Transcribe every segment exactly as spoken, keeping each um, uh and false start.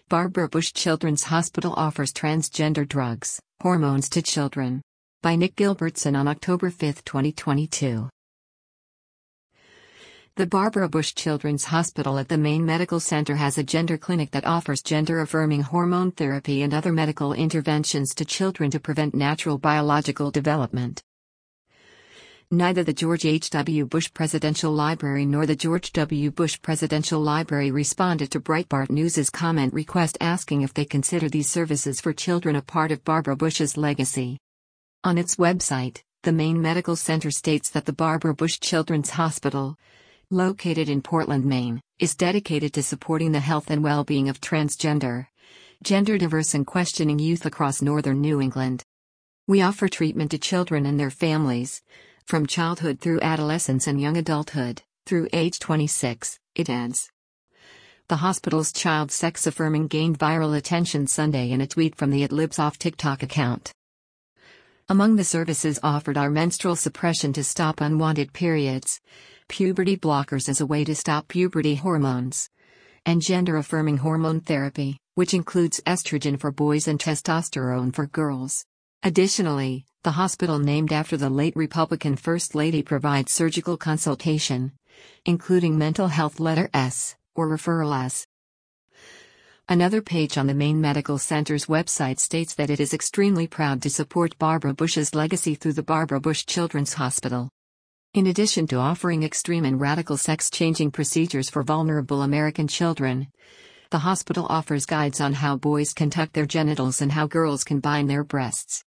Barbara Bush Children's Hospital offers transgender drugs, hormones to children. By Nick Gilbertson on October fifth, twenty twenty-two. The Barbara Bush Children's Hospital at the Maine Medical Center has a gender clinic that offers gender-affirming hormone therapy and other medical interventions to children to prevent natural biological development. Neither the George H W. Bush Presidential Library nor the George W. Bush Presidential Library responded to Breitbart News's comment request asking if they consider these services for children a part of Barbara Bush's legacy. On its website, the Maine Medical Center states that the Barbara Bush Children's Hospital, located in Portland, Maine, is dedicated to supporting the health and well-being of transgender, gender-diverse and questioning youth across northern New England. We offer treatment to children and their families, from childhood through adolescence and young adulthood, through age twenty-six, it adds. The hospital's child sex affirming gained viral attention Sunday in a tweet from the It Lives Off TikTok account. Among the services offered are menstrual suppression to stop unwanted periods, puberty blockers as a way to stop puberty hormones, and gender-affirming hormone therapy, which includes estrogen for boys and testosterone for girls. Additionally, the hospital named after the late Republican First Lady provides surgical consultation, including mental health letter S, or referral S. Another page on the Maine Medical Center's website states that it is extremely proud to support Barbara Bush's legacy through the Barbara Bush Children's Hospital. In addition to offering extreme and radical sex-changing procedures for vulnerable American children, the hospital offers guides on how boys can tuck their genitals and how girls can bind their breasts.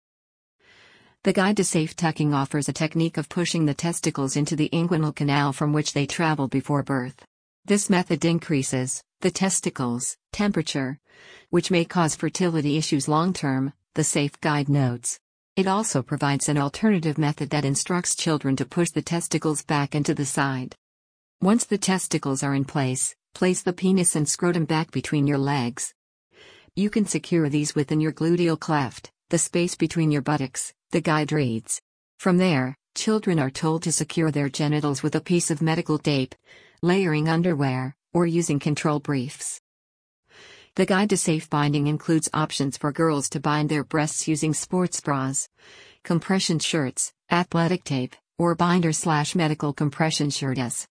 The Guide to Safe Tucking offers a technique of pushing the testicles into the inguinal canal from which they travel before birth. This method increases the testicles' temperature, which may cause fertility issues long-term, the Safe Guide notes. It also provides an alternative method that instructs children to push the testicles back into the side. Once the testicles are in place, place the penis and scrotum back between your legs. You can secure these within your gluteal cleft, the space between your buttocks, the guide reads. From there, children are told to secure their genitals with a piece of medical tape, layering underwear, or using control briefs. The Guide to Safe Binding includes options for girls to bind their breasts using sports bras, compression shirts, athletic tape, or binder slash medical compression shirts.